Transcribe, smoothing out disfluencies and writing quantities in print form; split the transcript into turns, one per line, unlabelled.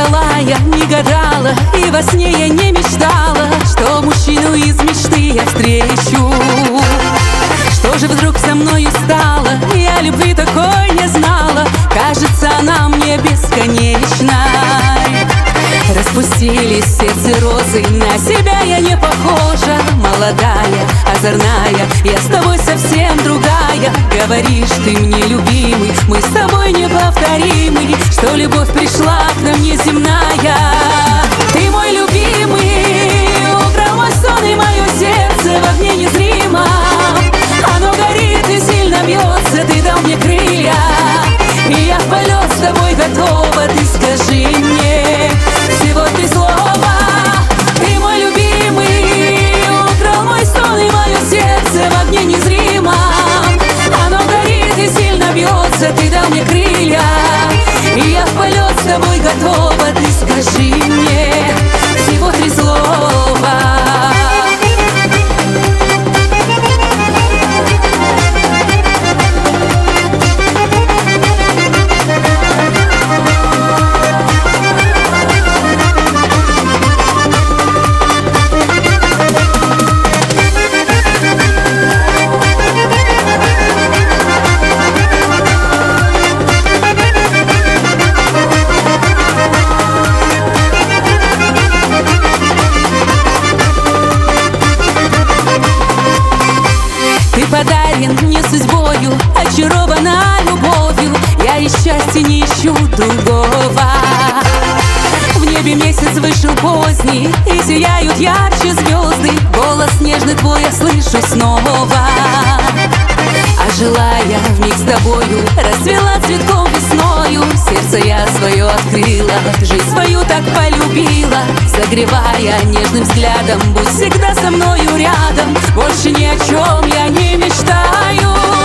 ждала я, не гадала, и во сне я не мечтала, что мужчину из мечты я встречу. Что же вдруг со мною стало? Я любви такой не знала. Кажется, она мне бесконечной. Распустились в сердце розы, на себя я не похожа. Молодая, озорная, я с тобой совсем другая. Говоришь ты мне, любимый, мы с тобой неповторимы, что любовь пришла к нам неземная. Ты мой любимый, украл мой сон и мое сердце в огне незримом. Оно горит и сильно бьется, ты дал мне крылья, и я в полет с тобой готова. Ты скажи мне всего три слова. Ты мой любимый, украл мой сон и мое сердце в огне незримом. Оно горит и сильно бьется, ты дал мне крылья, и я в полет с тобой готова. Ты скажи мне всего три слова. Ты подарен мне судьбою, очарована любовью. Я и счастья не ищу другого. В небе месяц вышел поздний, и сияют ярче звезды. Голос нежный твой я слышу снова. А желая вмиг с тобою, расцвела цветком весною. Сердце я свое открыла, жизнь свою так полюбила. Согревая нежным взглядом, будь всегда со мною рядом. Больше ни о чем я не мечтаю.